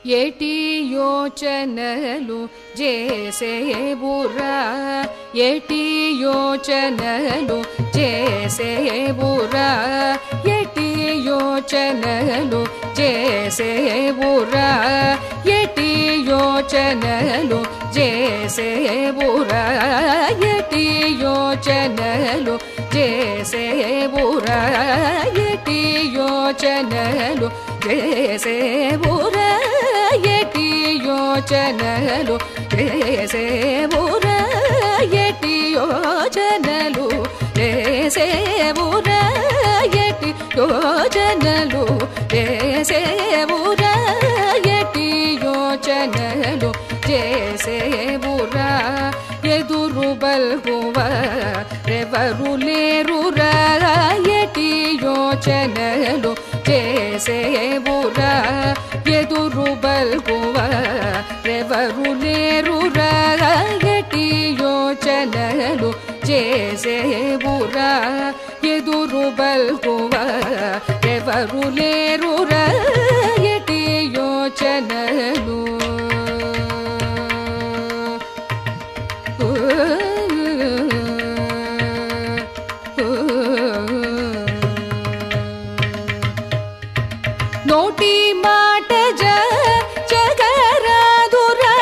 ఏటి యోచనలు చేసేవురా ఏటి యోచనలు చేసేవురా ఏటి యోచనలు చేసేవురా ఏటి యోచనలు చేసేవురా ఏటి యోచనలు చేసేవురా ఏటి యోచనలు చేసేవురా ఏటి యోచనలు చేసేవురా ఏటి యోచనలు చేసేవురా ఏటి యోచనలు చేసేవురా ఏటి యోచనలు చేసేవురా ఎదురు బల్గువరెవరు లేరురా ఏటి యోచనలు చేసేవురా ఎదురు బల్గువరెవరు లేరురా ఏటి యోచనలు చేసేవురా ఎదురు బల్గువరెవరు లేరురా ఏటి యోచనలు నోటి మాట జగరాదురా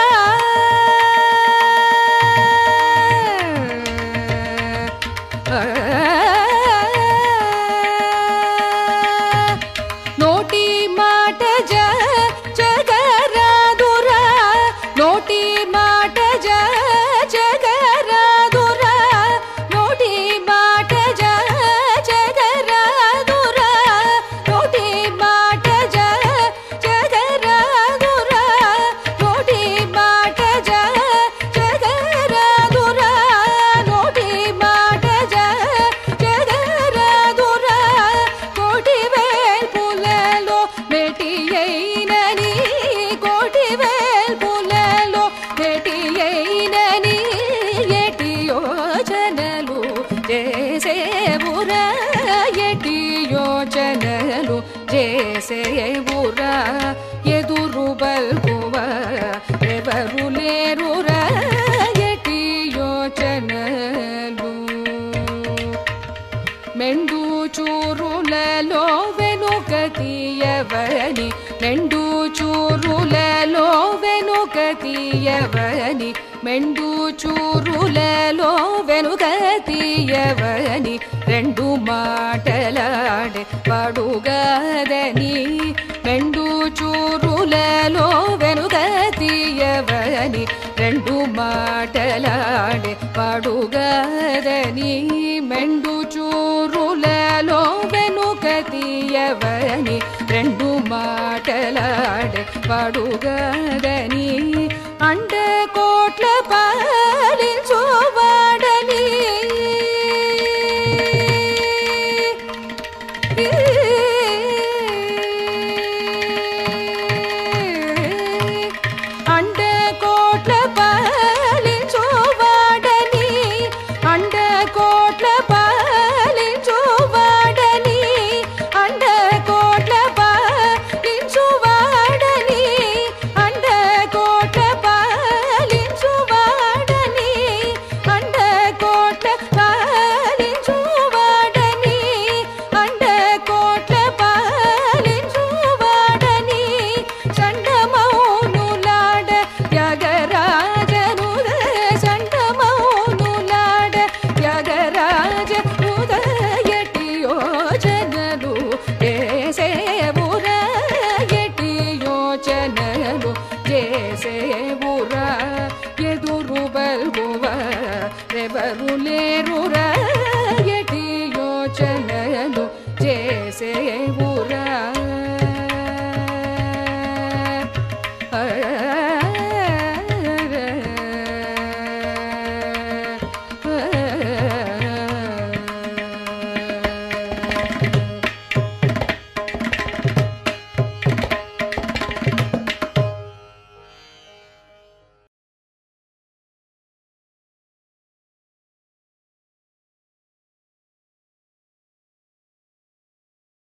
నోటి మాట జగరాదురా నోటి మాట జగరాదురా నోటి మాట జగరాదురా నోటి మాట జగరాదురా నోటి మాట జగరాదురా నోటి మాట జగరాదురా కోటి వేల్పులలో మెటి అయినని కోటి వేల్పులలో మెటి అయినని ఏటి యోచనలు చేసేవురా ఏటి యోచనలు చేసేవురా ఎదురు బల్గువరెవరు లేరురా ఏటి యోచనలు మెండు చూరులలో వెనుక తీయవని మెండు చూరులలో వెనుక తీయవని మెండు చూరులలో వెనుక తీయవని రెండు మాటలాడే పడుగదని మెండు చూరులలో వెనుక తీయవని రెండు మాటలాడే పడుగదని మెండు చూరులలో వెనుక తీయవని రెండు మాటలాడే పడుగదని అండ కోట్ల పాలించువాడని అండ కోట్ల పాలించువాడని అండ కోట్ల పాలించువాడని అండ కోట్ల పాలించువాడని అండ కోట్ల పాలించువాడని అండ కోట్ల పాలించువాడని అండ కోట్ల పాలించువాడని చండమౌనులాడ త్యాగరాజనుద చండమౌనులాడ త్యాగరాజనుద ఎటి యోచనలు చేసేవురా ఎటి యోచనలు చేసేవురా ఎదురు బల్గువరెవరు లేరురా ఎటి యోచనలు చేసేవురా